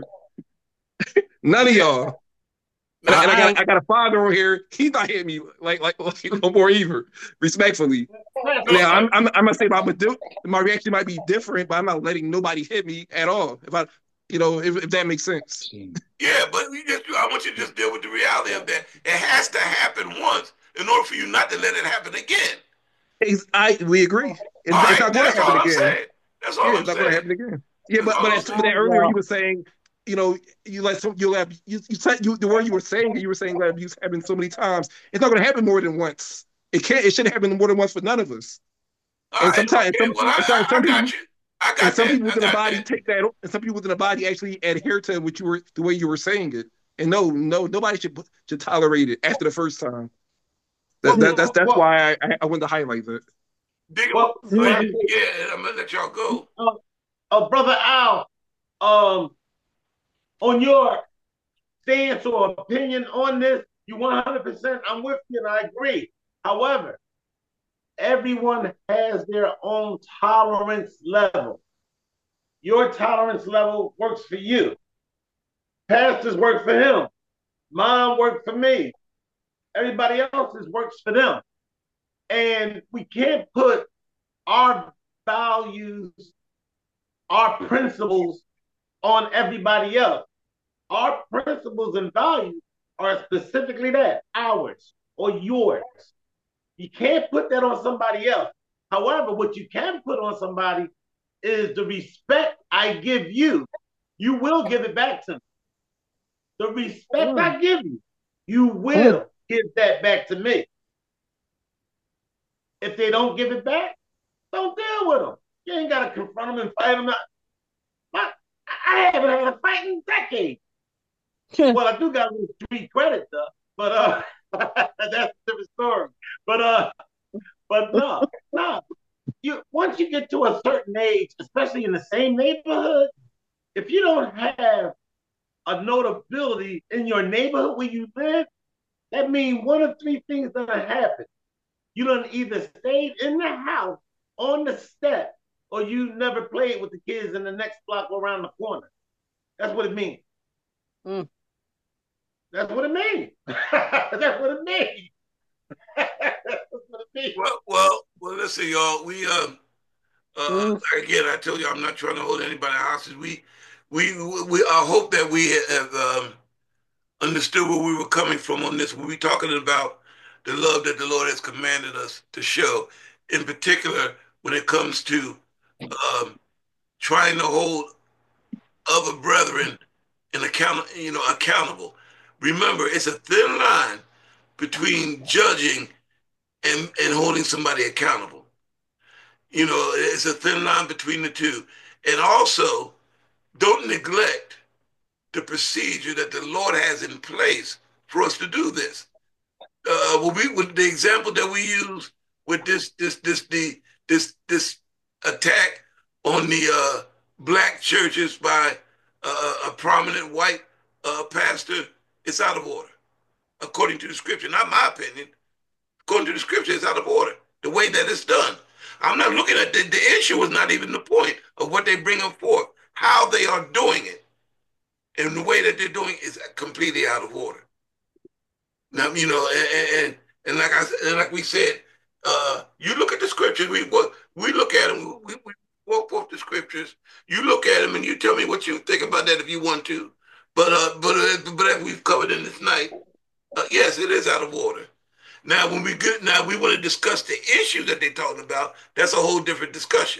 Speaker 5: None of y'all. And, and I got I got a father over here. He's not hitting me like like, like no more either. Respectfully. Now I'm I'm I'm gonna say my my reaction might be different, but I'm not letting nobody hit me at all. If I, you know, if, if that makes sense.
Speaker 2: Yeah, but you just I want you to just deal with the reality of that. It has to happen once in order for you not to let it happen again.
Speaker 5: It's, I we agree. It's, it's
Speaker 2: right,
Speaker 5: not going to happen again.
Speaker 2: Saying. That's all
Speaker 5: yeah,
Speaker 2: I'm
Speaker 5: it's not
Speaker 2: saying.
Speaker 5: going to happen again. Yeah, that's but but, as, but earlier you were saying, you know, you let some you have you you said you the word you were saying you were saying let abuse happen so many times. It's not going to happen more than once. It can't. It shouldn't happen more than once for none of us.
Speaker 2: All
Speaker 5: and
Speaker 2: right,
Speaker 5: sometimes
Speaker 2: okay.
Speaker 5: some,
Speaker 2: well, I,
Speaker 5: some,
Speaker 2: I,
Speaker 5: some
Speaker 2: I got
Speaker 5: people,
Speaker 2: you. I got
Speaker 5: and some
Speaker 2: that.
Speaker 5: people within the body
Speaker 2: that.
Speaker 5: take that, and some people within the body actually adhere to what you were the way you were saying it. And no, no, nobody should should tolerate it after the first time. That, that that's that's well, why I, I wanted to highlight that.
Speaker 2: Well, yeah, yeah, I'm gonna let y'all go.
Speaker 1: Uh, uh, Brother Al, um, on your stance or opinion on this, you one hundred percent, I'm with you and I agree. However, everyone has their own tolerance level. Your tolerance level works for you. Pastors work for him. Mine work for me. Everybody else's works for them. And we can't put our values, our principles on everybody else. Our principles and values are specifically that, ours or yours. You can't put that on somebody else. However, what you can put on somebody is the respect I give you. You will give it back to me. The respect mm. I give you, you will mm. give that back to me. If they don't give it back, don't deal with them. You ain't got to confront them and fight them. My, I haven't had a fight in decades. Well, I do got a little street credit though, but uh, that's a different story. But uh, but no, no. You once you get to a certain age, especially in the same neighborhood, if you don't have a notability in your neighborhood where you live, that means one of three things gonna happen. You done either stayed in the house on the step, or you never played with the kids in the next block around the corner. That's what it means.
Speaker 3: Mm.
Speaker 1: That's what it means. That's what it means. That's what it means.
Speaker 2: Well, well, well. Listen, y'all. We um, uh,
Speaker 3: Mm.
Speaker 2: again, I told you, I'm not trying to hold anybody hostage. We, we, we. I hope that we have um, understood where we were coming from on this. We were talking about the love that the Lord has commanded us to show, in particular when it comes to um, trying to hold other brethren and account, you know, accountable. Remember, it's a thin line between judging and, and holding somebody accountable. You know, it's a thin line between the two. And also, don't neglect the procedure that the Lord has in place for us to do this. Uh, well, we with the example that we use with this this this the this this attack on the uh, black churches by uh, a prominent white uh, pastor, it's out of order according to the scripture. Not my opinion. According to the scripture, it's out of order. The way that it's done. I'm not looking at the, the issue is not even the point of what they bring up forth. How they are doing it and the way that they're doing it is completely out of order. Now, you know, and and, and like I and like we said, uh, you look at the scriptures. We we look at them. We, we walk forth the scriptures. You look at them and you tell me what you think about that if you want to. But uh, but uh, but as we've covered in this night, uh, yes, it is out of order. Now, when we get now, we want to discuss the issue that they're talking about. That's a whole different discussion.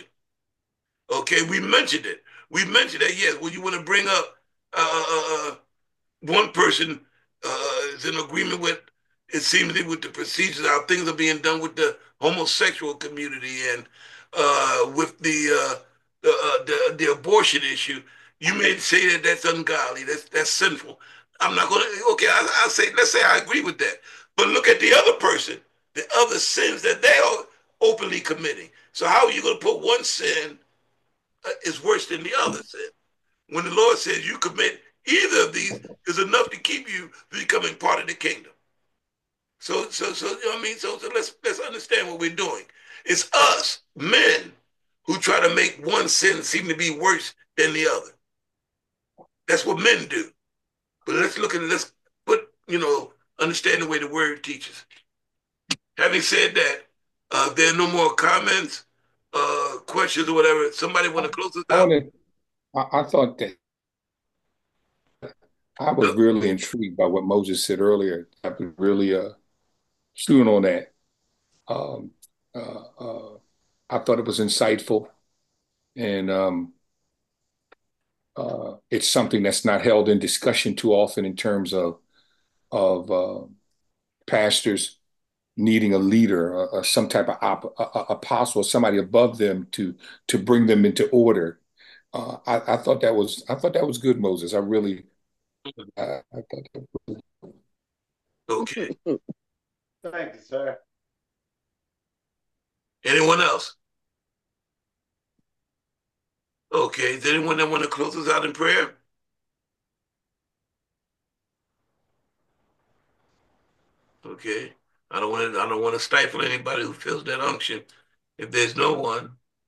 Speaker 2: Okay, we mentioned it. We mentioned that. Yes, well, you want to bring up uh, uh, uh, one person uh, is in agreement with it seems with the procedures, how things are being done with the homosexual community and uh, with the, uh, the, uh, the the abortion issue. You may say that that's ungodly, that's that's sinful. I'm not going to. Okay, I, I'll say let's say I agree with that, but look at the other person, the other sins that they are openly committing. So how are you going to put one sin uh, is worse than the other sin? When the Lord says you commit either of these is enough to keep you becoming part of the kingdom. So, so, so I mean, so, so let's let's understand what we're doing. It's us men who try to make one sin seem to be worse than the other. That's what men do. But let's look at it. Let's put you know understand the way the word teaches. Having said that, uh, if there are no more comments, uh, questions, or whatever. Somebody want to close this
Speaker 5: I,
Speaker 2: out?
Speaker 5: wanna, I, I thought that I was really intrigued by what Moses said earlier. I was really uh, chewing on that. Um, uh, uh, I thought it was insightful, and um, uh, it's something that's not held in discussion too often in terms of of uh, pastors needing a leader, or, or some type of op- a, a- apostle, or somebody above them to to bring them into order. Uh, I, I thought that was I thought that was good, Moses. I really I, I thought that was
Speaker 2: Okay.
Speaker 1: Thank you, sir.
Speaker 2: Anyone else? Okay. Is there anyone that want to close us out in prayer? Okay. I don't want to. I don't want to stifle anybody who feels that unction. If there's no one,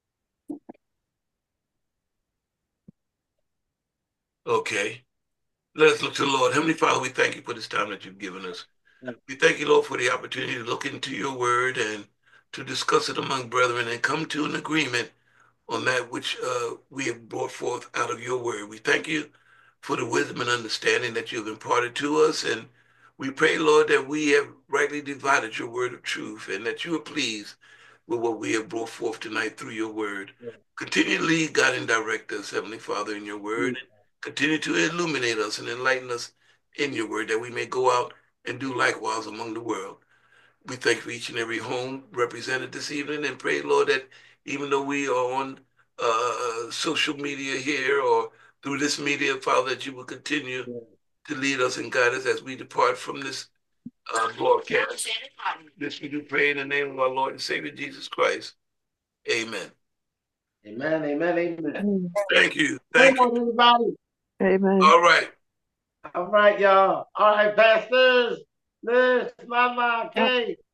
Speaker 2: okay. Let us look to the Lord. Heavenly Father, we thank you for this time that you've given us. We thank you, Lord, for the opportunity to look into your word and to discuss it among brethren and come to an agreement on that which uh, we have brought forth out of your word. We thank you for the wisdom and understanding that you have imparted to us. And we pray, Lord, that we have rightly divided your word of truth and that you are pleased with what we have brought forth tonight through your word. Continue to lead, guide, and direct us, Heavenly Father, in your word. And continue to illuminate us and enlighten us in your word that we may go out and do likewise among the world. We thank you for each and every home represented this evening and pray, Lord, that even though we are on uh, social media here or through this media, Father, that you will continue to lead us and guide us as we depart from this uh, broadcast. This we do pray in the name of our Lord and Savior Jesus Christ. Amen.
Speaker 1: Amen, amen, amen.
Speaker 2: Thank you. Thank
Speaker 1: Come
Speaker 2: you.
Speaker 1: on, everybody.
Speaker 3: Amen.
Speaker 2: All right.
Speaker 1: All right, y'all. All right, pastors. Liz, Mama, Kay.